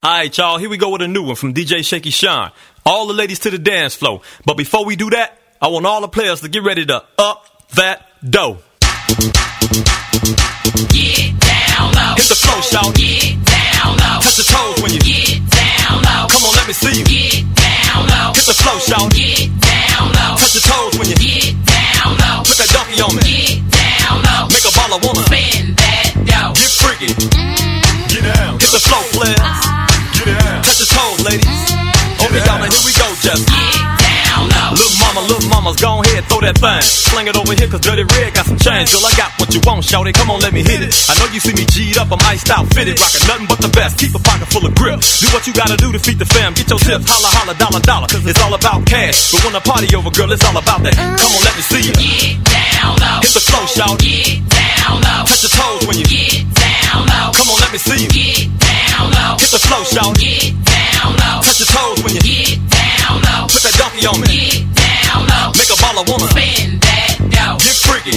Alright, y'all, here we go with a new one from DJ Shaky Sean. All the ladies to the dance floor. But before we do that, I want all the players to get ready to up that dough. Get down low. Hit the flow, shout. Get down low. Touch your toes when you get down low. Come on, let me see you. Get down low. Hit the flow, shout. Get down low. Touch your toes when you get down low. Put that donkey on me. Get down low. Make a baller woman. Spin that dough. Get freaky. Get down. Hit the flow, players. Get down. Touch your toes, ladies. Okay, y'all, now here we go, just get down low. Little mama's go ahead, throw that thing. Sling it over here, cause Dirty Red got some change. Girl, I got what you want, shout it, come on, let me hit it. I know you see me G'd up, I'm iced out, fitted. Rockin' nothing but the best, keep a pocket full of grip. Do what you gotta do to feed the fam, get your tips. Holla, holla, dollar, dollar, cause it's all about cash. But when the party over, girl, it's all about that. Come on, let me see you. Get down low. Hit the flow, shout. Get down low. Touch your toes when you get down low. Come on, let me see you. Get down low. Hit the flow, shout. Get down low. Touch your toes when you get down low. Put that donkey on me. Get down low. Make a baller woman. Spin that dough. Get freaky.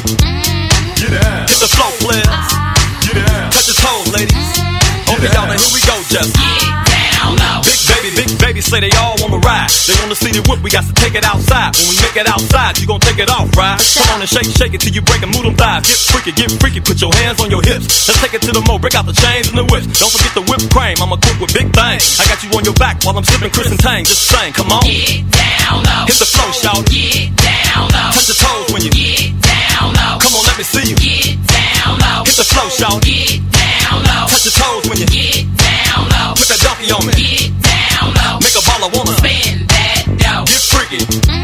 Get down. Hit the flow, players. Get down. Touch your toes, ladies. Okay, y'all, now here we go, just get down low. Big baby say they all wanna ride. They wanna see the whip, we got to take it outside. When we make it outside, you gon' take it off, right? Come on and shake it till you break and move them thighs. Get freaky, put your hands on your hips. Let's take it to the mo, break out the chains and the whips. Don't forget the whipped cream, I'm equipped with big things. I got you on your back while I'm sipping Chris and Tang. Just sing, come on. Get down low. Hit the flow, shout. Get down low. Touch your toes when you get down low. Come on, let me see you. Get down low. Hit the flow, shout. Get down low. Touch your toes when you get down low. Put that donkey on me. Get down low. Make a baller woman. Spin that dough. Get freaky.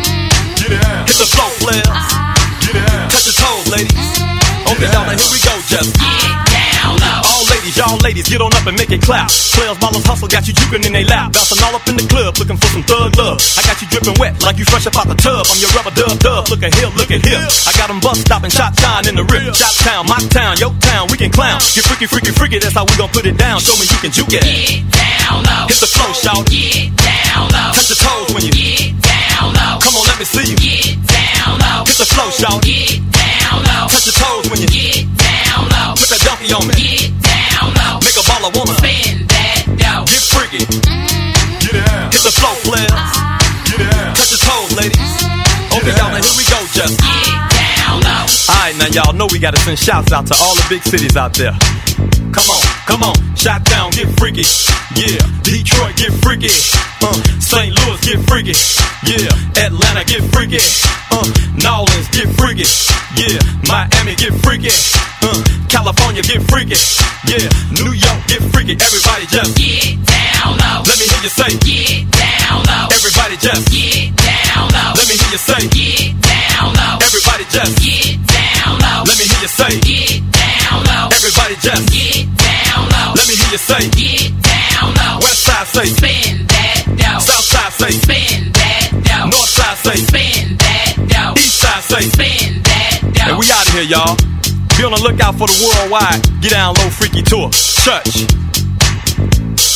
Get down. Hit the flow, players. Get down. Touch your toes, ladies. Okay, y'all, now here we go, just get down low. all ladies, y'all ladies, get on up and make it clap. Players, ballers, hustle, got you juking in they lap. Bouncing all up in the club, looking for some thug love. I got you dripping wet, like you fresh up out the tub. I'm your rubber dub. Look at here, look at here. I got them bus stopping, shot shine in the rip. Shot town, my town, your town, we can clown. Get freaky, that's how we gon' put it down. Show me you can juke it. Get down low. Hit the flow, shout. Get down low. Touch your toes when you get down low. Come on, let me see you. Get down low. Hit the flow, shout. Get down low. Touch your toes when you get down low. Put that donkey on me. Get down low. Make a baller woman. Spin that dough. Get freaky. Get down. Hit the flow, players. Get down. Touch your toes, ladies. Okay, y'all, now here we go, just get down low. Alright, now y'all know we gotta send shouts out to all the big cities out there. Come on, Shot Town, get freaky. Yeah, Detroit, get freaky. St. Louis, get freaky. Yeah, Atlanta, get freaky. New Orleans, get freaky. Yeah, Miami, get freaky. California, get freaky. Yeah, New York, get freaky. Everybody just get down low. Let me hear you say, get down low. Everybody just get down low. Let me hear you say, get down low. Everybody just get down low. Let me hear you say, get down low. Everybody just get down low. Let me hear you say, get down low. West side say, spin that dough. South side say, spin that dough. North side say, spin that dough. East side say, spin that dough. And we out of here, y'all. Be on the lookout for the worldwide Get Down Low Freaky Tour. Church.